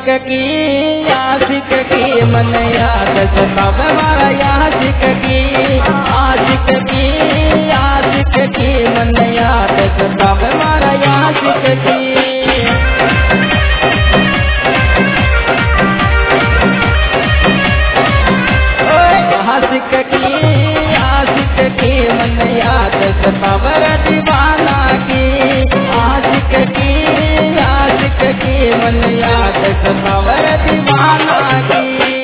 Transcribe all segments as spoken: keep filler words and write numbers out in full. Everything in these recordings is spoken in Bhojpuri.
आशिक की आशिक की मन याद सतावे मारा आशिक की आशिक की आशिक की मन याद सतावे मारा आशिक की आशिक की आशिक की मन याद सतावर दीवाना की आशिक की आशिक की मन याद सतावर दीवाना की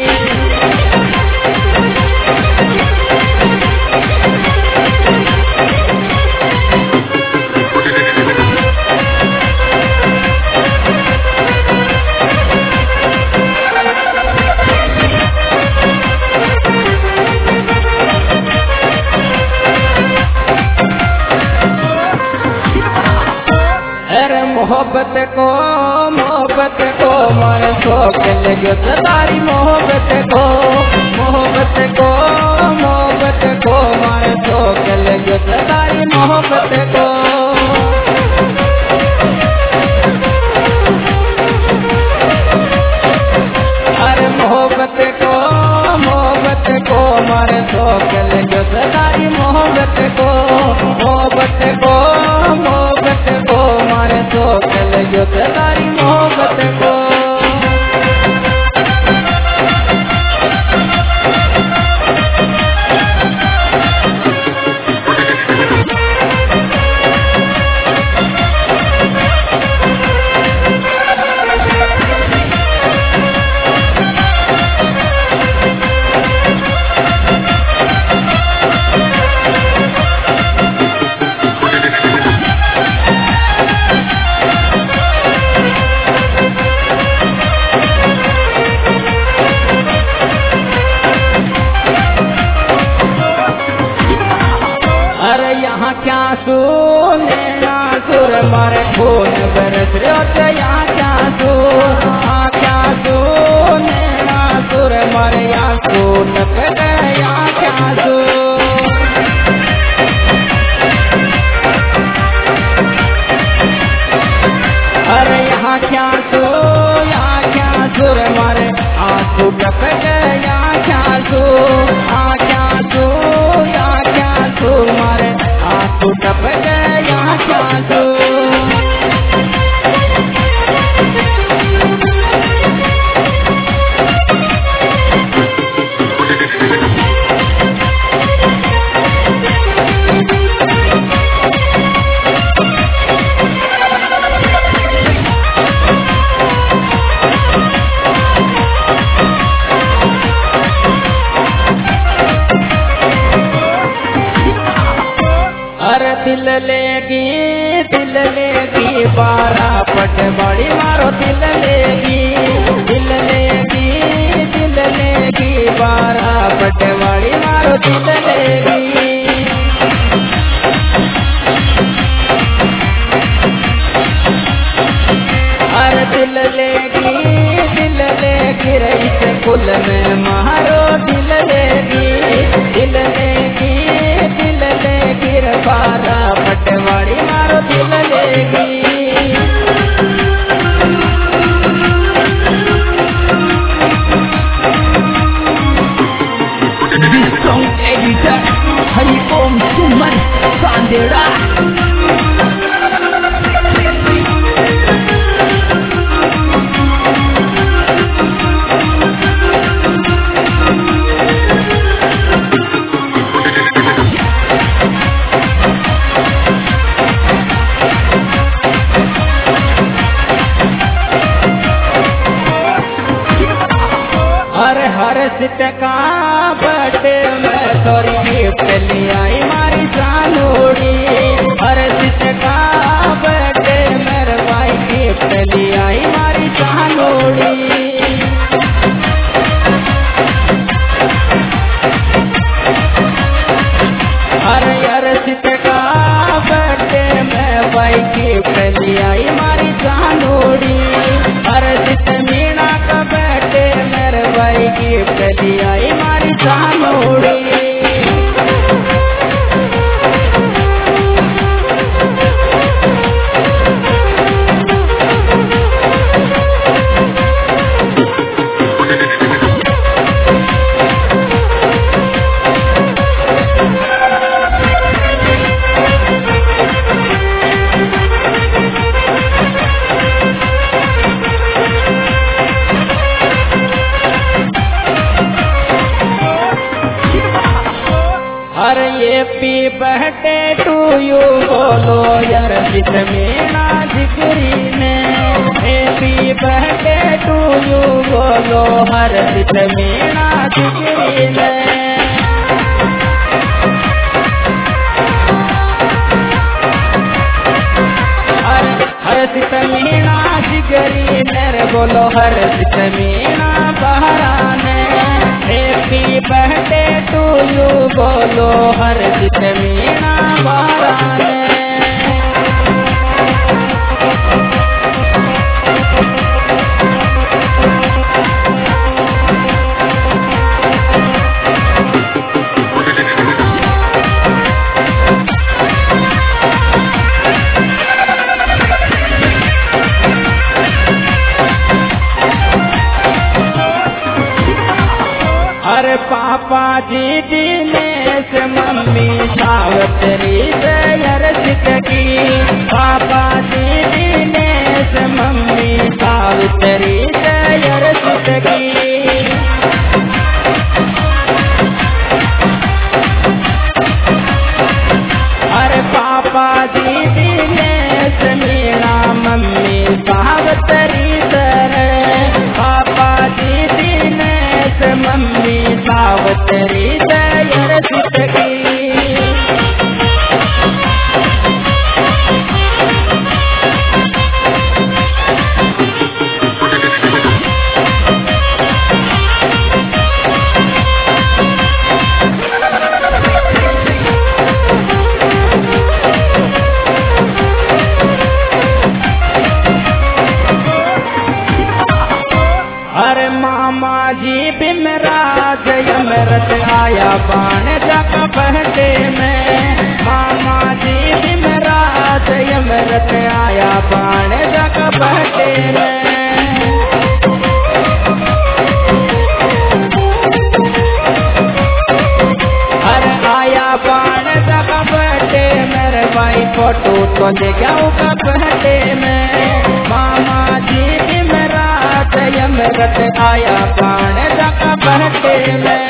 मोहब्बत को मोहब्बत को मन शौक लगे तारी मोहब्बत को मोहब्बत को मोहब्बत को मन शौक लगे तारी मोहब्बत को अरे मोहब्बत को मोहब्बत को मन शौक लगे तारी मोहब्बत को मोहब्बत को मोहब्बत को मारे तो कल जो तारी मोहब्बत को क्या सुने सुर मारे खून बरस रहे यहाँ क्या सुन हाँ क्या सुने सुर मारे यहाँ खून यहाँ क्या सुन अरे यहाँ क्या सो यहाँ क्या सुर मारे आंसू टप यहाँ क्या सो हाँ क्या सो यहाँ क्या सुर मारे आंसू टप यहाँ क्या सो दिल लेगी दिल लेगी बारह पटवाड़ी मारो दिल लेगी दिल लेगी दिल लेगी बारह पटवाड़ी मारो दिल लेगी अरे दिल लेगी दिल लेगी रईस कुल में मारो दिल लेगी दिल लेगी दिल लेगी बारह पटवाड़ी मारो दिल लेगी This song editor Hari Om Suman Sandera हर्षित का बर्थडे में तोरी गिफ्ट ले आई मारी जानोड़ी हर्षित का बर्थडे मेरे भाई गिफ्ट ले आई मारी जानोड़ी अरे हर्षित का बर्थडे में भाई गिफ्ट ले आई मारी जानोड़ी हर्षित मीणा का बर्थडे मेरे भाई गिफ्ट लिया मारी जानोड़ी हैप्पी बर्थडे टू यू बोलो अर्पित मीणा जिगरी ने। हैप्पी बर्थडे टू यू बोलो अर्पित मीणा जिगरी ने। हर्षित मीणा जिगरी ने बोलो हर्षित मीणा बहराने। हैप्पी बर्थडे टू यू बोलो हर्षित मीणा बहराने। अरे पापा जी दिनेश मम्मी सावित्री अर्पित की। पापा जी दिनेश मम्मी सावित्री अर्पित की। अरे पापा जी दिनेश मीणा मम्मी सावित्री सर। पापा जी दिनेश मम्मी सावित्री अर्पित की। अरे मामा जी बिमराज यमरत आया बाण जग बहते में। मामा जी बिमराज यमरत आया बाण जग बहते में। अरे आया बाण जग बहते मेरे भाई फोटो तो ले गया बहते में। मामा जी बिमराज यमरत आया बाण जग बहते में।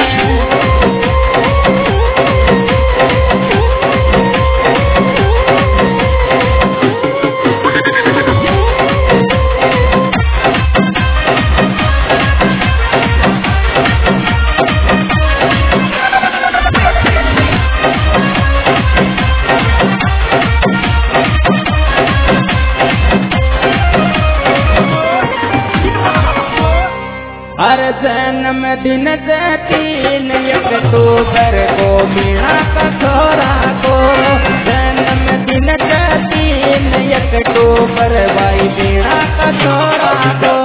हर जन्म दिन तीन अक्टूबर को मीणा कठोरा को। जन्म दिन तीन अक्टूबर भाई मीणा कठोरा को।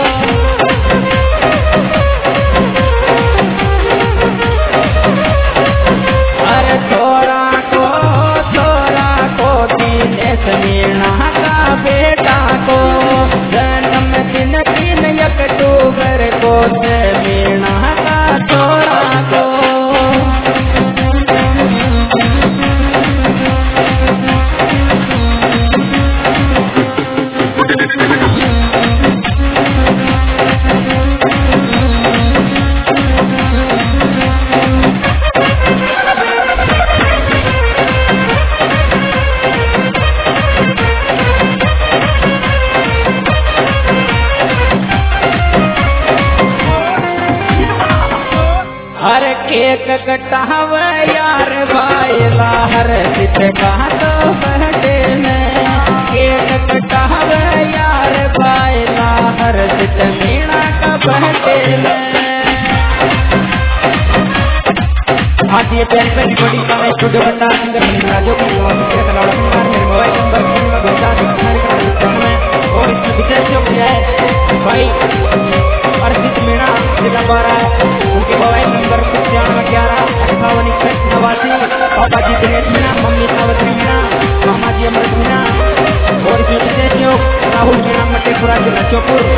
हर छोरा को छोरा को दिनेश मीणा का बेटा को। जन्म दिन तीन अक्टूबर को मीणा का छोरा को। केक कटाव यार भाई हर्षित का तो बर्थडे में। केक कटाव यार भाई हर्षित मीणा का बर्थडे में। आज ये प्यारी प्यारी बड़ी का मैं स्टूडियो बंदा सिंगर बनेगा जो कि मेरे मोबाइल नंबर और इसमें विशेष जो किया है भाई अर्पित मीणा जिला बारह। उनके मोबाइल नंबर पचानवे ग्यारह अट्ठावन इकसठ नवासी। पापा जी दिनेश मीणा मम्मी सावित्री मीणा मामा जी अमृत मीणा और इसमें विशेष योग राहुल मीणा मटेपुरा जिला चौपुर।